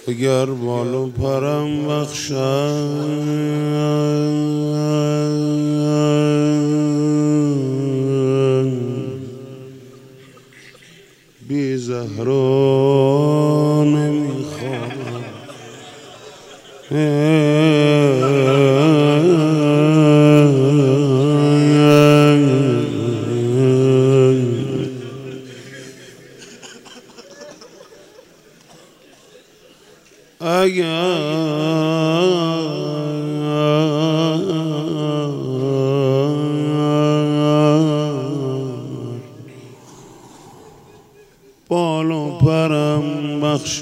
اگر بال و پرم بخشن بی زهرا نمیخوام اگر بال و پرم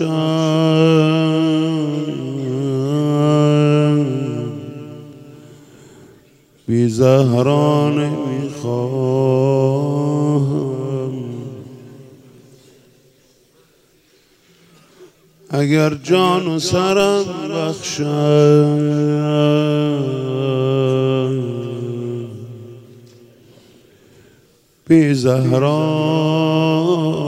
بخشن بی زهرا نمیخوام اگر جان و سرم بخشن بی زهرا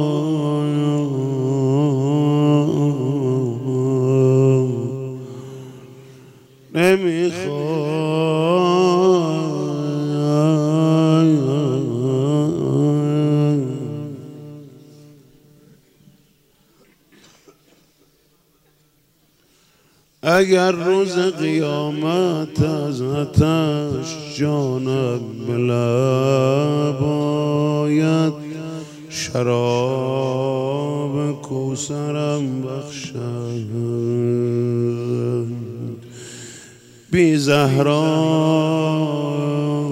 اگر روز قیامت از آتش جانم بلب آید شراب کوثرم بخشد بی زهرا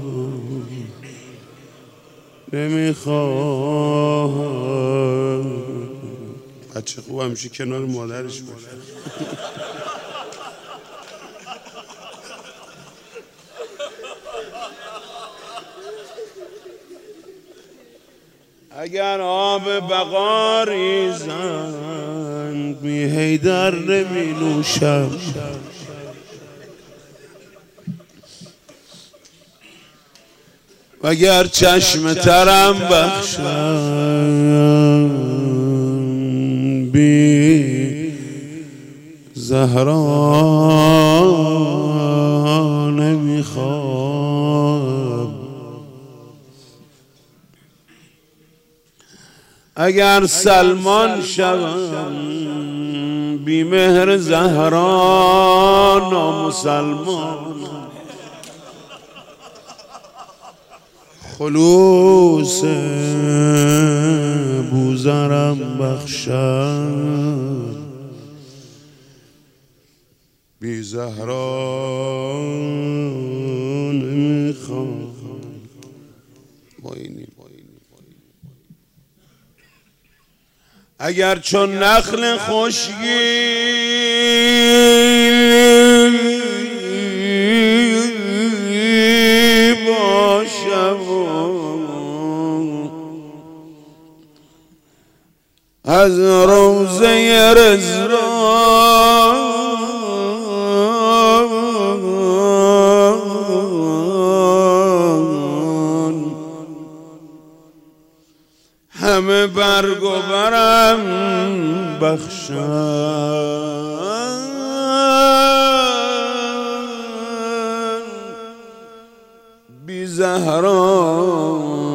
نمیخوام بچه خوب همیشه کنار مادرش باشه اگر آب بقا ریزند بی حیدر نمی نوشم وگر چشم ترم بخشند بی زهرا نمیخوام اگر سلمان شوم بی مهر زهرا نامسلمان خلوص بوزرم بخشد بی زهرا نمیخوام اگر چون نخل خشکی باشم از روضه رضوان همه برگ و برم بخشن بی زهرا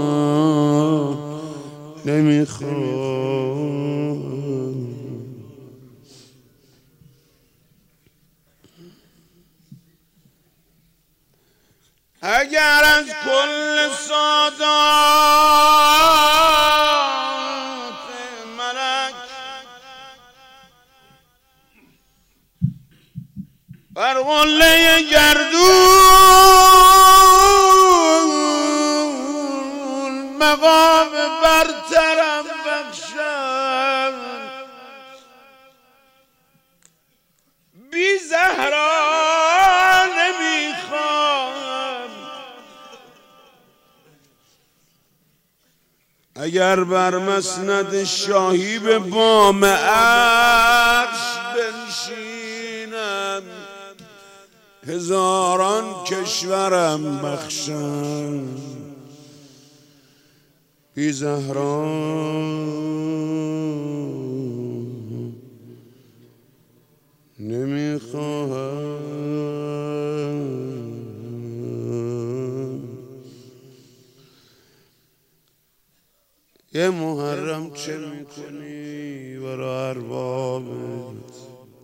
نمیخوام اگر از کل سادات ملک بر قله گردون مقام برترم بخشن بی زهرا نمیخوام اگر بر مسند شاهی به بام عرش بنشینم هزاران کشورم بخشن بی زهرا یه محرم چه میکنی برا اربابت؟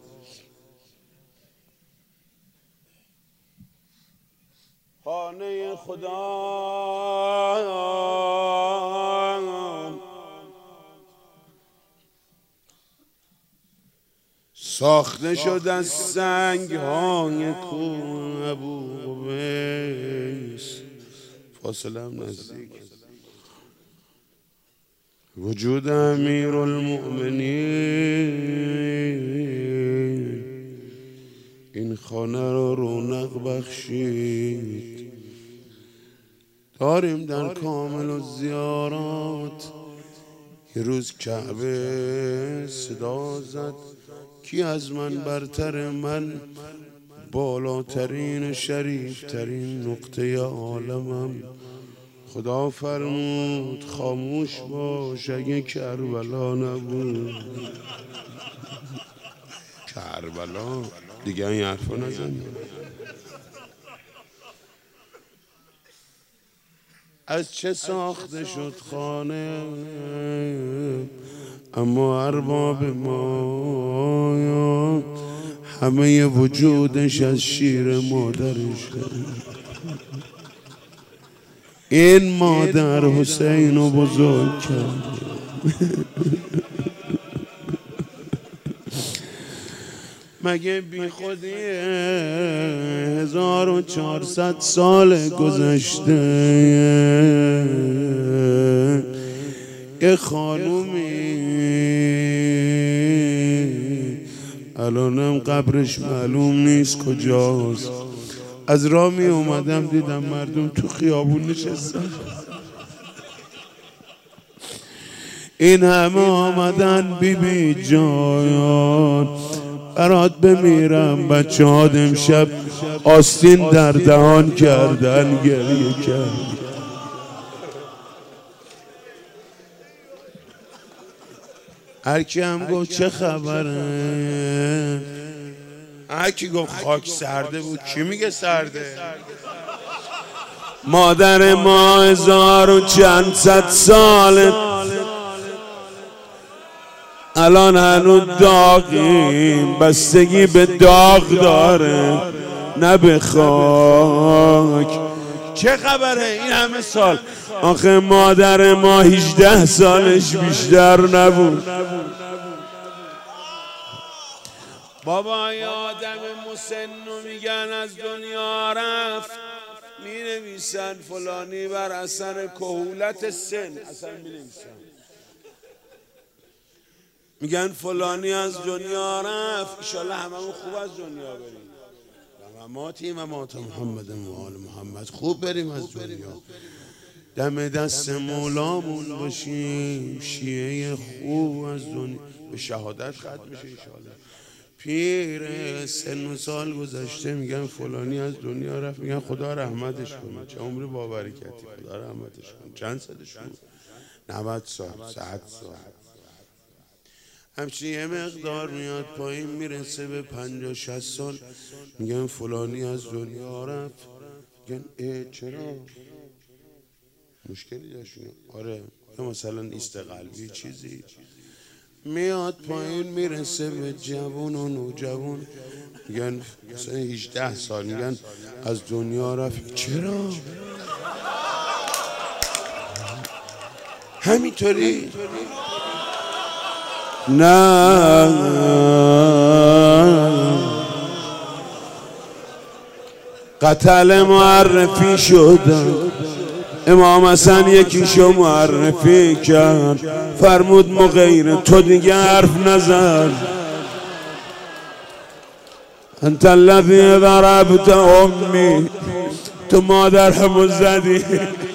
خانه خدا ساخته شد از سنگ های کوه ابوقبیس. فاصله هم نزدیک. وجود امیر المؤمنین این خانه رو رونق بخشید. داریم در کامل و زیارات. یه روز کعبه صدا زد کی از من برتر، من بالاترین شریفترین نقطه عالمم. خدا فرمود خاموش باش اگه کربلا نبود. کربلا دیگه این حرفا نزن. از چه ساخته شد خانه اما ارباب ما همه وجودش از شیر مادرش. این مادر حسین رو بزرگ کرد. مگه بی خودیه 1400 سال گذشته یه خانومی الانم قبرش معلوم نیست کجاست. از راه می اومدم دیدم مردم تو خیابون نشستن. این همه آمدن بی جان برات بمیرم. بچه ها امشب آستین در دهان کردن گریه کرد. هرکی هم گفت چه خبره، هرکی گفت خاک سرده بود. کی میگه سرده؟ مادر ما 1400 ساله الان هنوز داغیم. بستگی به داغ داره نه به خاک. چه خبره این همه سال؟ آخه مادر ما 18 سالش بیشتر نبود. بابا یه آدم مسن میگن از دنیا رفت، می نویسن فلانی بر اثر کهولت سن. اصلا می نویسن میگن فلانی از دنیا رفت. انشالله هممون خوب از دنیا بریم. مماتی ممات محمد و آل محمد. خوب بریم از دنیا. دم دست مولامون باشیم. شیعه خوب از دنیا به شهادت ختم بشه انشالله. پیر سن و سال گذشته میگن فلانی از دنیا رفت. میگن خدا رحمتش کنه. چه عمر باورکتی. خدا رحمتش کنه. چند سالش بود؟ 90 سال 100 سال. همچنین یه مقدار میاد پایین میرسه به 50-60 سال. میگن فلانی از دنیا رفت. میگن چرا؟ مشکلی داشت؟ آره یا مثلا ایست قلبی چیزی. میاد پایین میرسه به جوون و نوجوان. میگن مثلا 18 سال. میگن از دنیا رفت. چرا؟ همینطوری؟ نه قتل معرفی شدن. امام حسن یکیشو معرفی کرد. فرمود مغیره تو دیگه حرف نزن. انت الذی ضربت امی، تو مادرمو زدی.